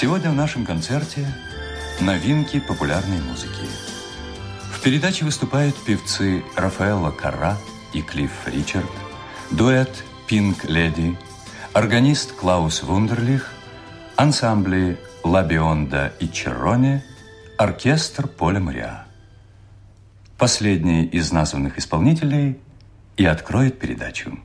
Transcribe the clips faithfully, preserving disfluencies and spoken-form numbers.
Сегодня в нашем концерте новинки популярной музыки. В передаче выступают певцы Рафаэлло Карра и Клифф Ричард, дуэт «Пинк Леди», органист Клаус Вундерлих, ансамбли «Ла Бионда» и «Черроне», оркестр Поля Мориа. Последний из названных исполнителей и откроет передачу.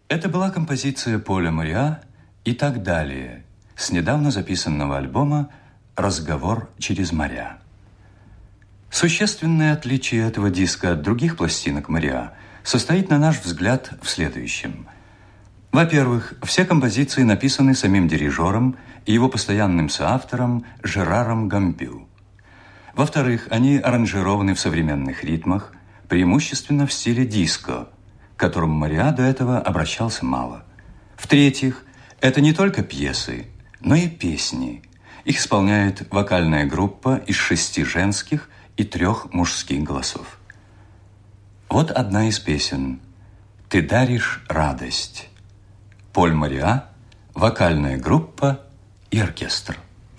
Это была композиция Поля Мориа «И так далее» с недавно записанного альбома «Разговор через моря». Существенное отличие этого диска от других пластинок Мориа состоит, на наш взгляд, в следующем. Во-первых, все композиции написаны самим дирижером и его постоянным соавтором Жераром Гамбю. Во-вторых, они аранжированы в современных ритмах, преимущественно в стиле диско, к которому Мориа до этого обращался мало. В-третьих, это не только пьесы, но и песни. Их исполняет вокальная группа из шести женских и трех мужских голосов. Вот одна из песен «Ты даришь радость». Поль Мориа, вокальная группа и оркестр.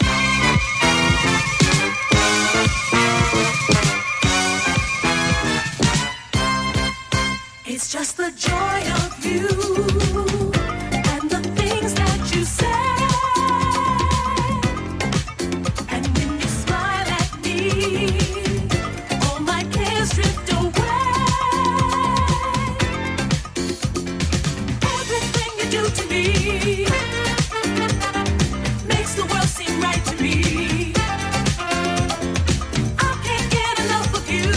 It's just the joy of you and the things that you say. And when you smile at me, all my cares drift away. Everything you do to me makes the world seem right to me. I can't get enough of you.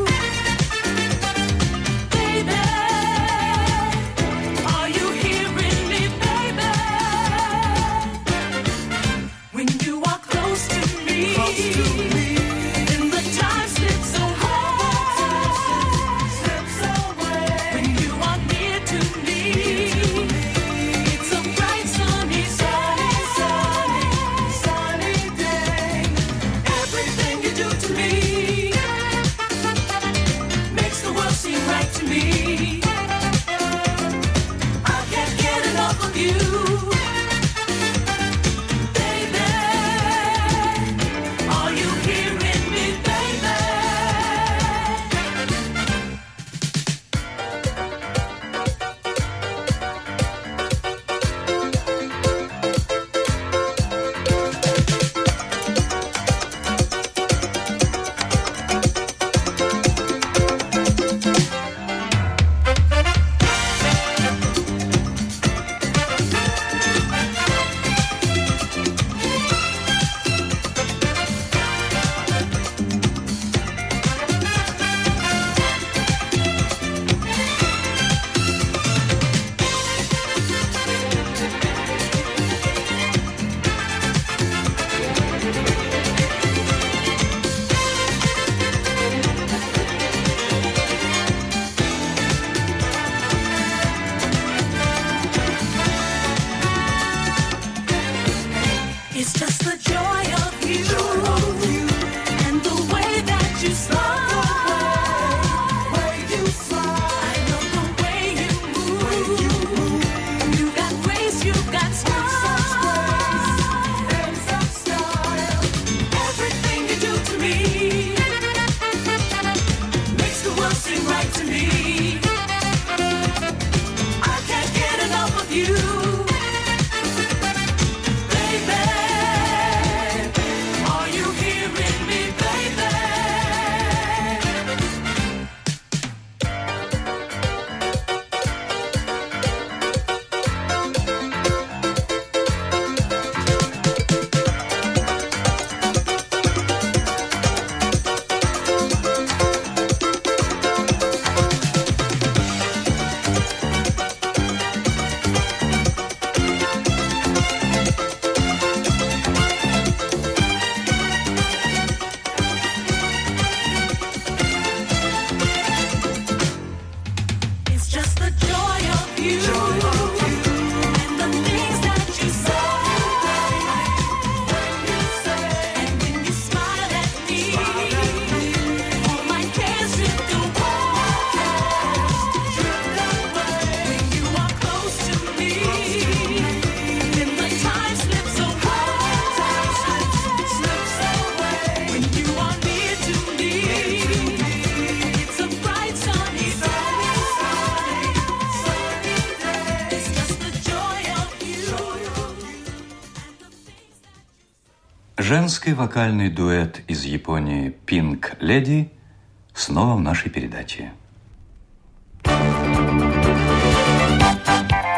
Женский вокальный дуэт из Японии Pink Lady снова в нашей передаче.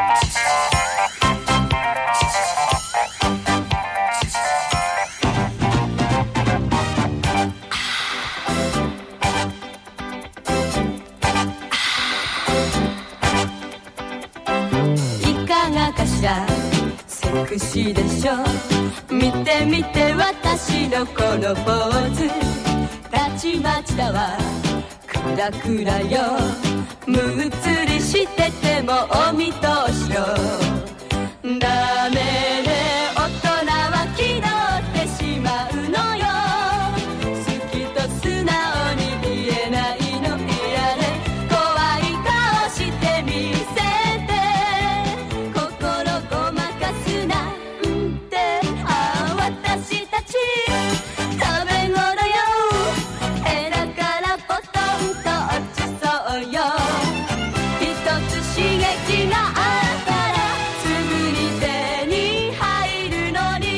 美しいでしょ。見て見て私のこのポーズ、たちまちだわクラクラよ。むっつりしててもお見通しよ。ダメね、大人は気取ってしまうのよ。好きと素直に言えないの嫌ね。怖い顔してみせて、心ごまかすなんて。ああ私たち食べ頃よ。エラからポトンと落ちそうよ。一つ刺激があったらすぐに手に入るのに。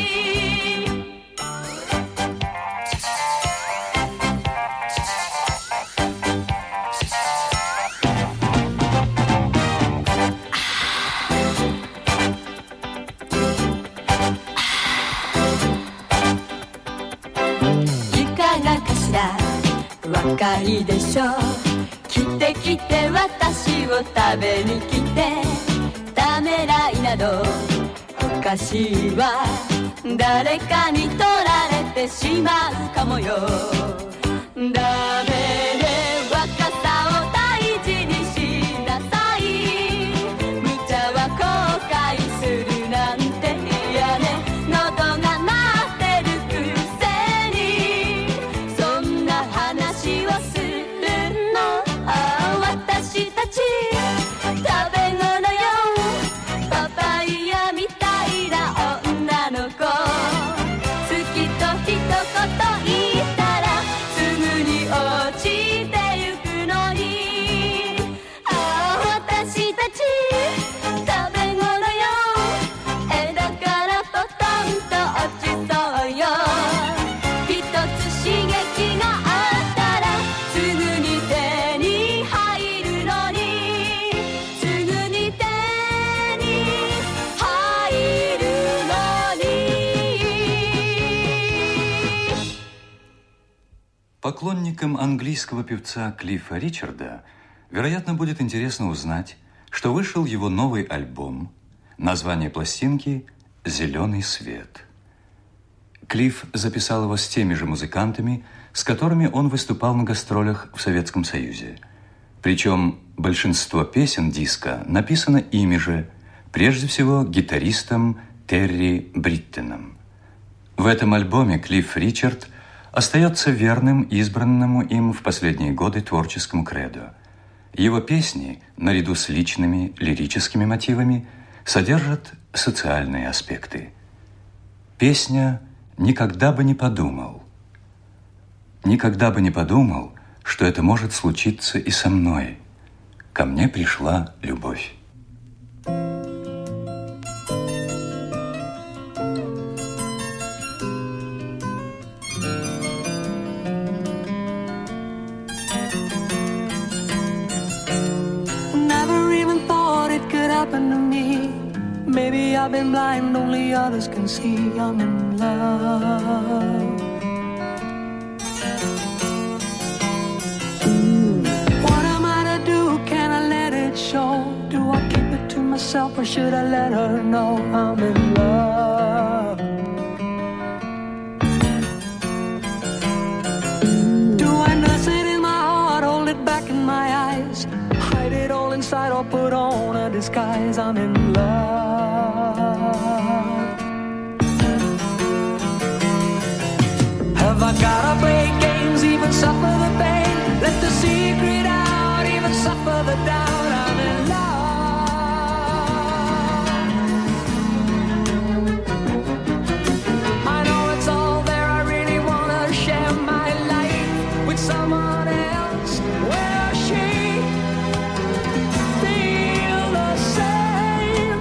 いかがかしら、若いでしょ。来て来て私を食べに来て、ためらいなどおかしいわ。誰かに取られてしまうかもよ。ダメね、若さを大事にしなさい。無茶は後悔するなんて嫌ね。喉が鳴ってるくせにそんな話をするの。ああ私たち食べ頃よ。パパイヤみたいな女の子、好きと一言言ったらすぐに落ちてゆくのに。ああ私たち食べ頃よ。枝からポトンと落ちそうよ。一つ刺激があったらすぐに手に入るのに。すぐに手に入るのに。 Поклонникам английского певца Клиффа Ричарда, вероятно, будет интересно узнать, что вышел его новый альбом, название пластинки «Зеленый свет». Клифф записал его с теми же музыкантами, с которыми он выступал на гастролях в Советском Союзе. Причем большинство песен диска написано ими же, прежде всего гитаристом Терри Бриттеном. В этом альбоме Клифф Ричард остается верным избранному им в последние годы творческому кредо. Его песни, наряду с личными лирическими мотивами, содержат социальные аспекты. Песня «Никогда бы не подумал». «Никогда бы не подумал, что это может случиться и со мной. Ко мне пришла любовь». Never even thought it could happen to me. Maybe I've been blind, only others can see I'm in love. What am I to do? Can I let it show? Do I keep it to myself or should I let her know I'm in love? Do I nurse it in my heart, hold it back in my eyes, hide it all inside or put on a disguise? I'm in love. Have I gotta play games, even suffer the pain? Let the secret out, even suffer the doubt. I'm in love. I know it's all there, I really wanna share my life with someone else. Will she feel the same?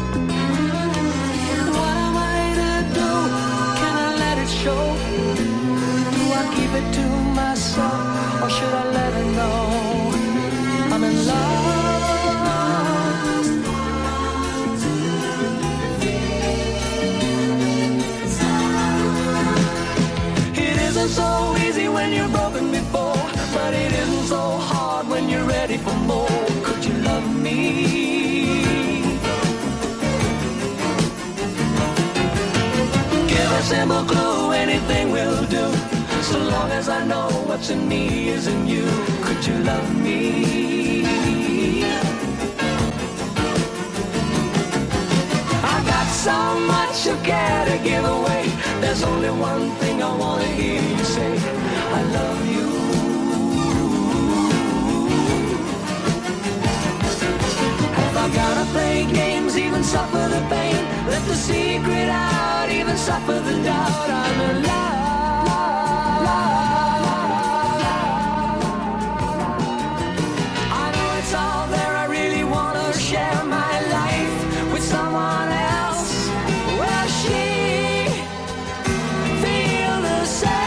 What am I to do? Can I let it show? Do I keep it to myself or should I let her know I'm in love? It isn't so easy when you're broken before, but it isn't so hard when you're ready for more. Could you love me? simple clue, anything will do. So long as I know what's in me is in you. Could you love me? I got so much of care to give away. There's only one thing I want to hear you say. I love you. Have I gotta play games, even suffer the pain? Let the secret out, even suffer the doubt. I'm in love. I know it's all there. I really want to share my life with someone else. Will she feel the same?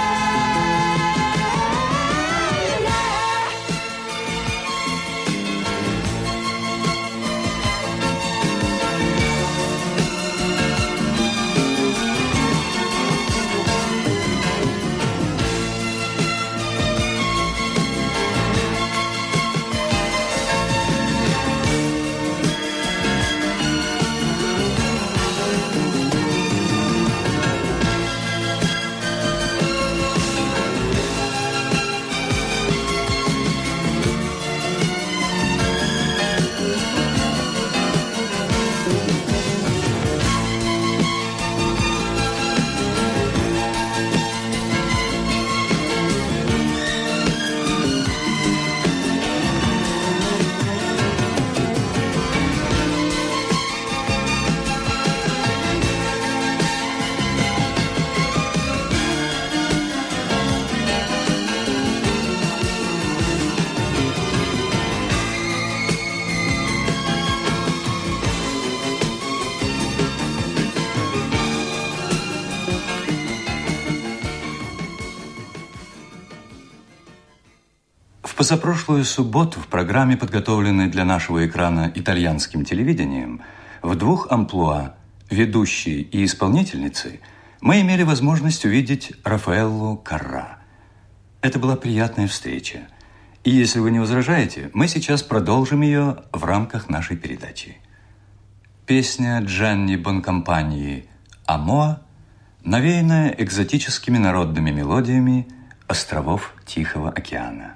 В позапрошлую субботу в программе, подготовленной для нашего экрана итальянским телевидением, в двух амплуа ведущей и исполнительницы мы имели возможность увидеть Рафаэллу Карра. Это была приятная встреча. И если вы не возражаете, мы сейчас продолжим ее в рамках нашей передачи. Песня Джанни Бонкомпании «Амоа», навеянная экзотическими народными мелодиями островов Тихого океана.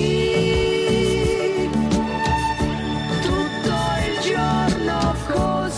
Tutto il giorno così.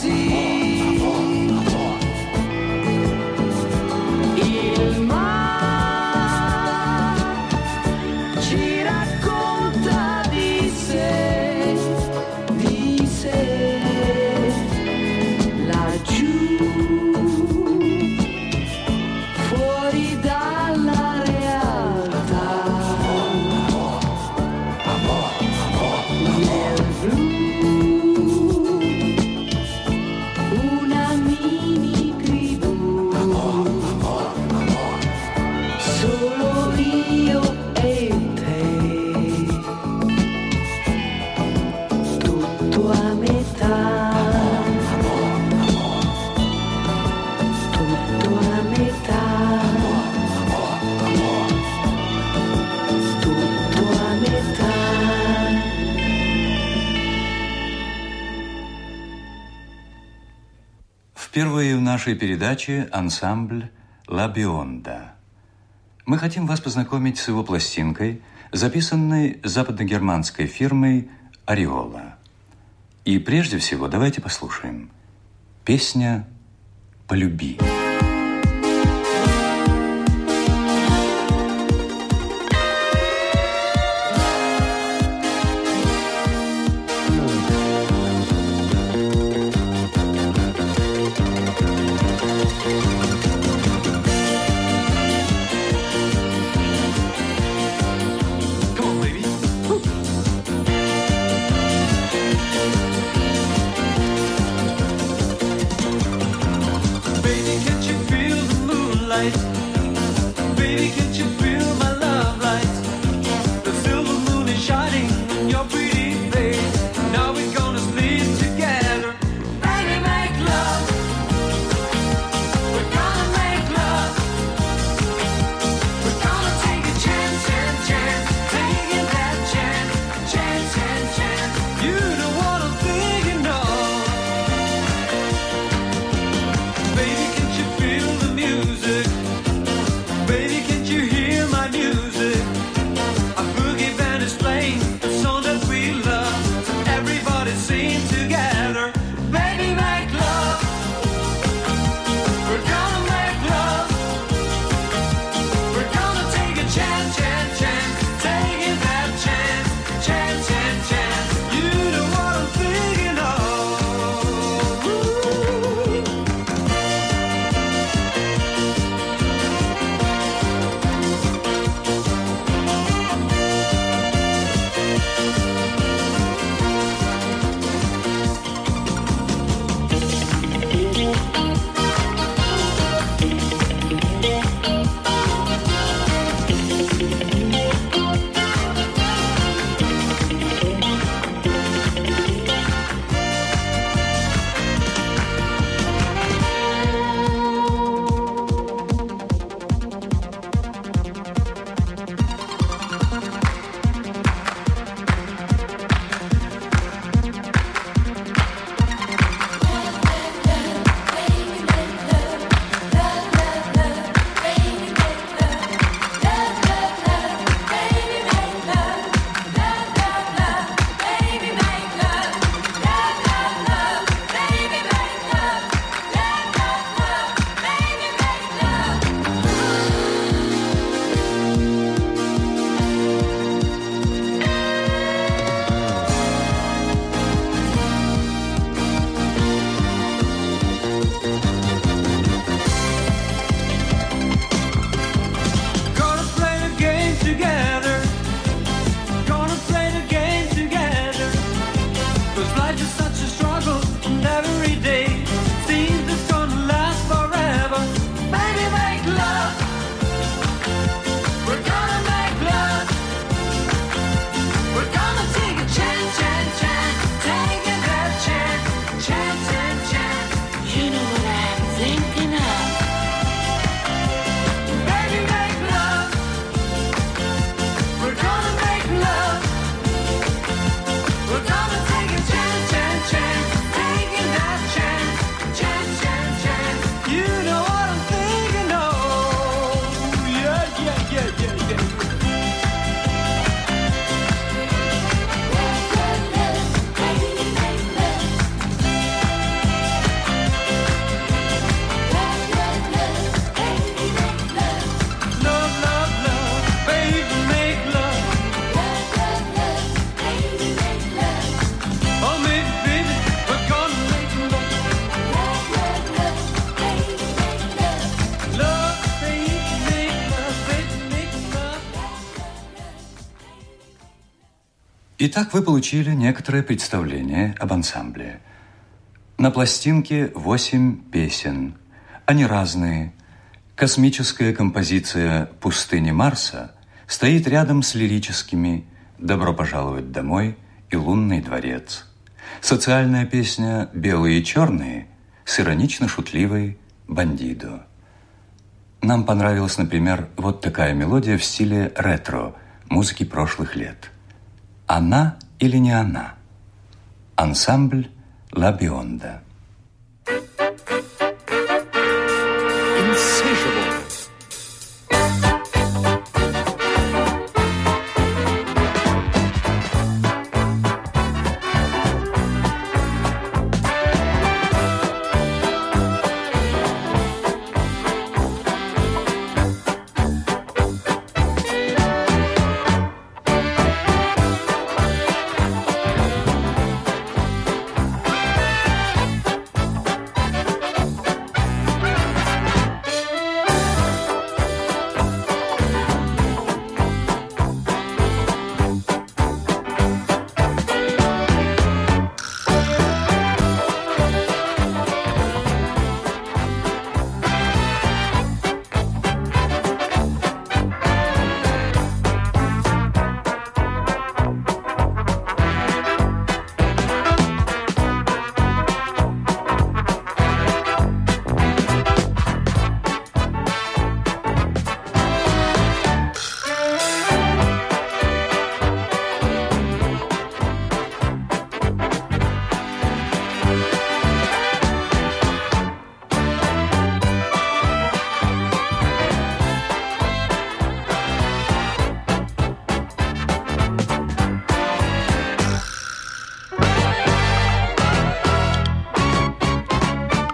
Впервые в нашей передаче ансамбль «Ла Бионда». Мы хотим вас познакомить с его пластинкой, записанной западногерманской фирмой «Ореола». И прежде всего давайте послушаем песня «Полюби». Итак, вы получили некоторое представление об ансамбле. На пластинке восемь песен. Они разные. Космическая композиция «Пустыни Марса» стоит рядом с лирическими «Добро пожаловать домой» и «Лунный дворец». Социальная песня «Белые и черные» с иронично-шутливой «Бандидо». Нам понравилась, например, вот такая мелодия в стиле ретро, музыки прошлых лет. «Она или не она?» Ансамбль «Ла Бионда».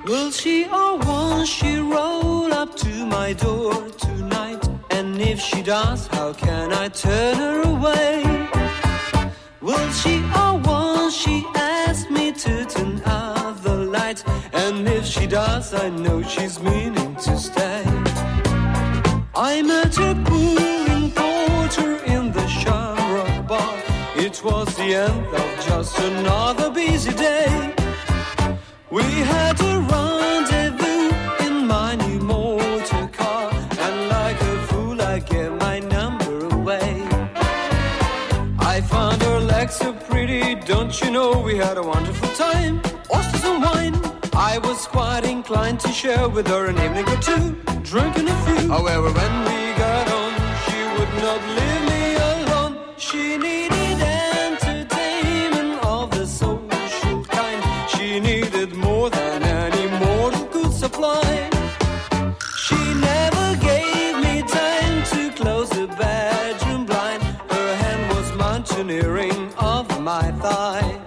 Will she or won't she roll up to my door tonight? And if she does, how can I turn her away? Will she or won't she ask me to turn out the lights? And if she does, I know she's meaning to stay. I met her pouring porter in the Shamrock Bar. It was the end of just another busy day. We had a rendezvous in my new motor car, and like a fool I gave my number away. I found her legs so pretty, don't you know we had a wonderful time. Oysters and wine, I was quite inclined to share with her an evening or two, drinking a few. However, when we got home, she would not leave me alone. She needed entertainment of the social kind. She needed more than any mortal could supply. She never gave me time to close the bedroom blind. Her hand was mountaineering over my thigh.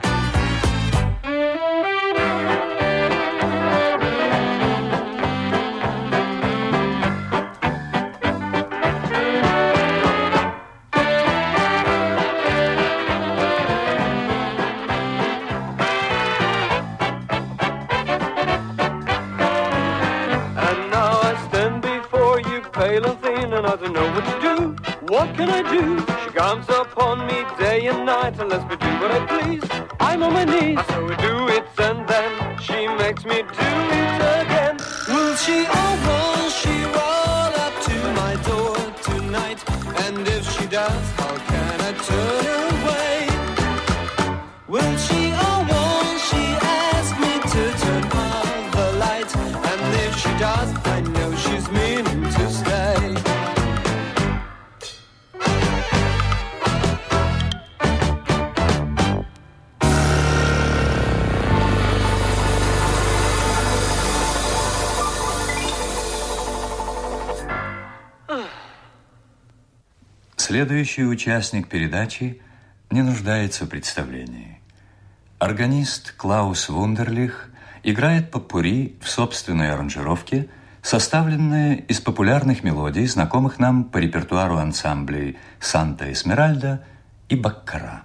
I don't know what to do. What can I do? She comes upon me day and night and lets me do what I please. I'm on my knees, so we do it, and then she makes me do it again. Will she or won't she roll up to my door tonight? And if she does, how can I turn her away? Will she or won't she ask me to turn on the light? And if she does, I know she's meaning to stay. Следующий участник передачи не нуждается в представлении. Органист Клаус Вундерлих играет попурри в собственной аранжировке, составленное из популярных мелодий, знакомых нам по репертуару ансамблей «Санта Эсмеральда» и «Баккара».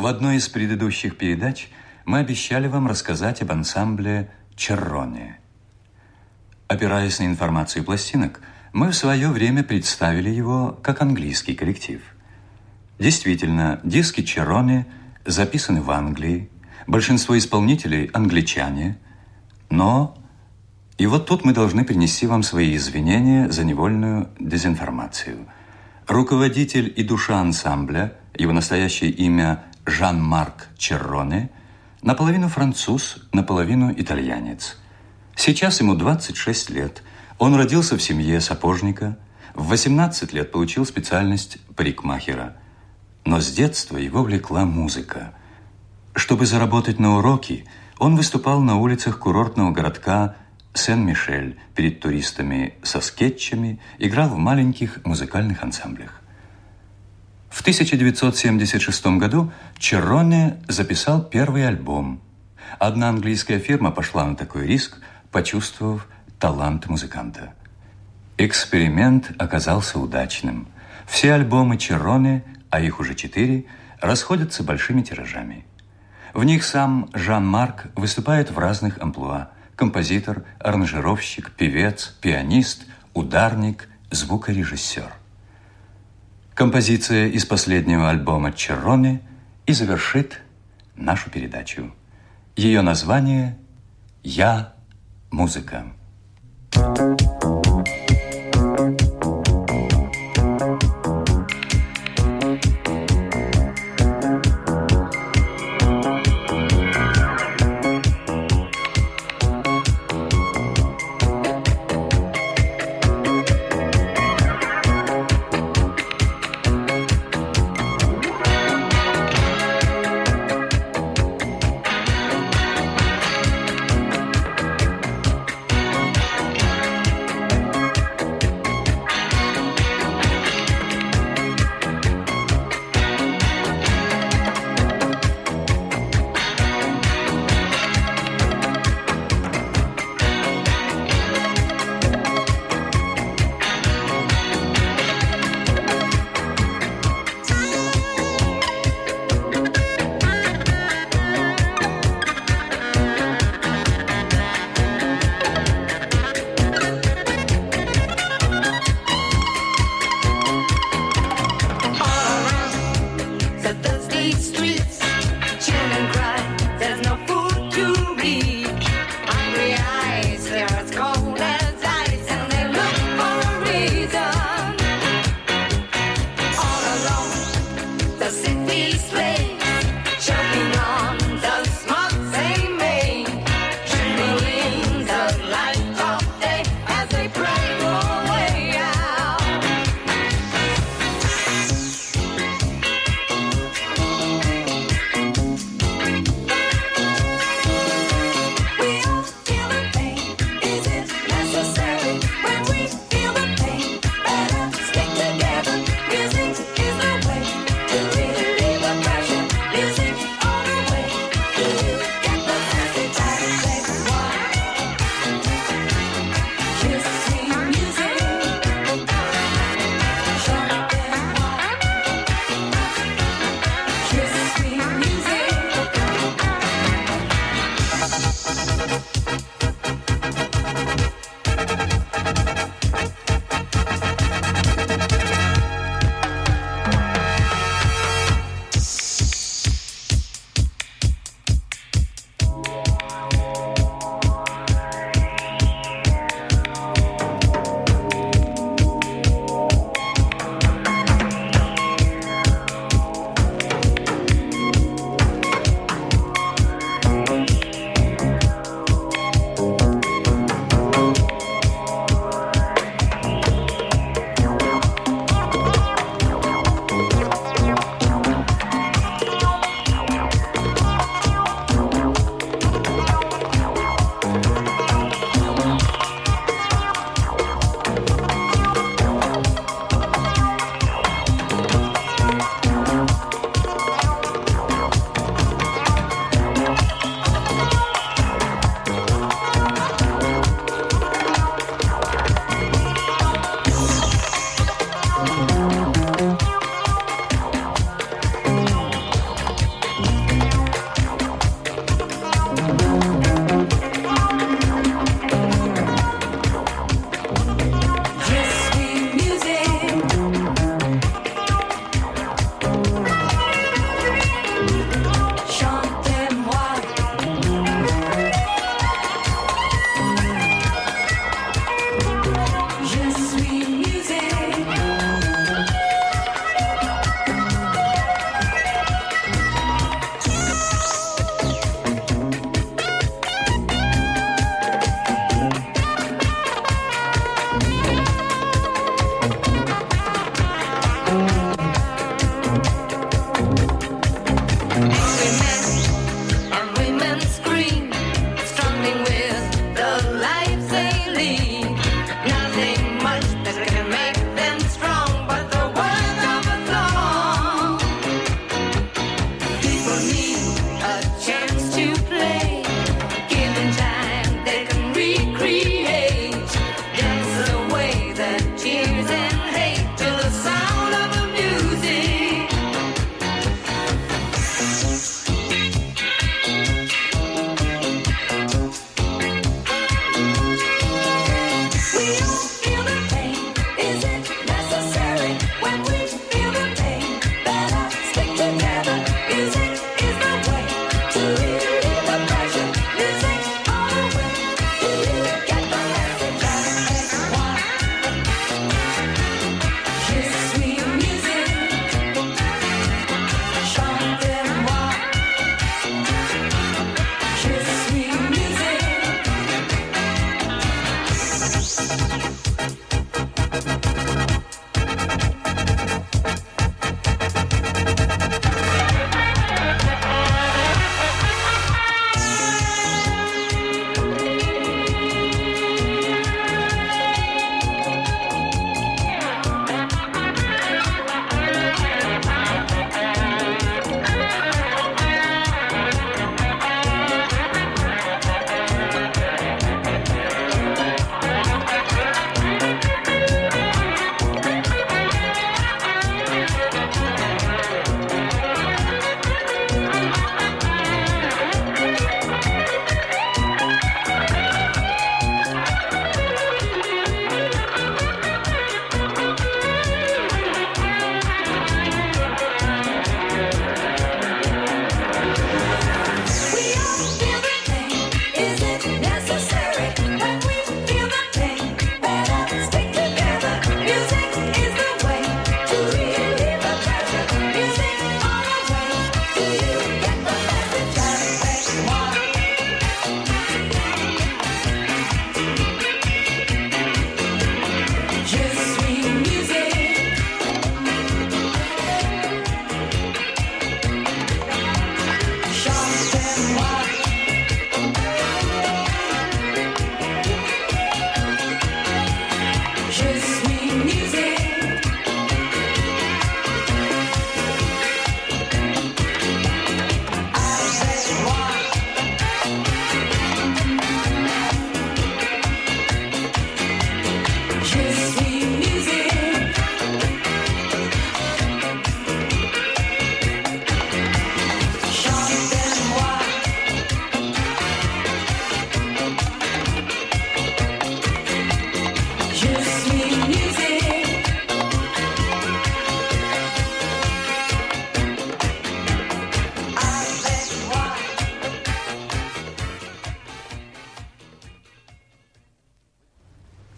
В одной из предыдущих передач мы обещали вам рассказать об ансамбле «Черроне». Опираясь на информацию пластинок, мы в свое время представили его как английский коллектив. Действительно, диски «Черроне» записаны в Англии, большинство исполнителей – англичане, но... И вот тут мы должны принести вам свои извинения за невольную дезинформацию. Руководитель и душа ансамбля, его настоящее имя Жан-Марк Черроне, наполовину француз, наполовину итальянец. Сейчас ему двадцать шесть лет. Он родился в семье сапожника, в восемнадцать лет получил специальность парикмахера. Но с детства его влекла музыка. Чтобы заработать на уроки, он выступал на улицах курортного городка Сен-Мишель перед туристами со скетчами, играл в маленьких музыкальных ансамблях. В тысяча девятьсот семьдесят шестом году Черроне записал первый альбом. Одна английская фирма пошла на такой риск, почувствовав талант музыканта. Эксперимент оказался удачным. Все альбомы Черроне, а их уже четыре, расходятся большими тиражами. В них сам Жан-Марк выступает в разных амплуа: композитор, аранжировщик, певец, пианист, ударник, звукорежиссер. Композиция из последнего альбома Черроне и завершит нашу передачу. Ее название «Я музыка».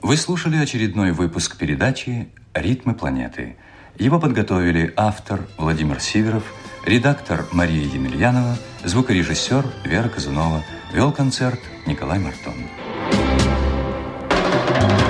Вы слушали очередной выпуск передачи «Ритмы планеты». Его подготовили автор Владимир Сиверов, редактор Мария Емельянова, звукорежиссер Вера Казунова, вел концерт Николай Мартон.